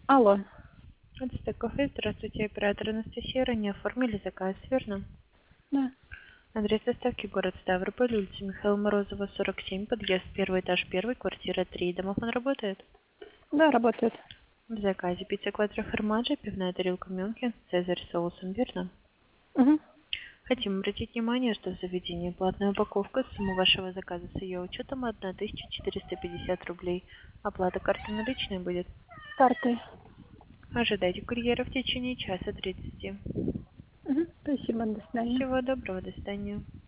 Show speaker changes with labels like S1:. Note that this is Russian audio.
S1: Алло.
S2: Это кафе. Здравствуйте, оператор Анастасия. Ранее оформили заказ, верно?
S1: Да.
S2: Адрес доставки город Ставрополь, улица Михаила Морозова, 47, подъезд, первый этаж, первый, квартира 3. Домофон работает?
S1: Да, работает.
S2: В заказе пицца квадро формаджи, пивная тарелка Мюнхен, цезарь с соусом, верно?
S1: Угу.
S2: Хотим обратить внимание, что в заведении платная упаковка, сумма вашего заказа с ее учетом 1450 рублей. Оплата карты наличной будет.
S1: Картой.
S2: Ожидайте курьера в течение часа 30.
S1: Угу. Спасибо, до свидания.
S2: Всего доброго, до свидания.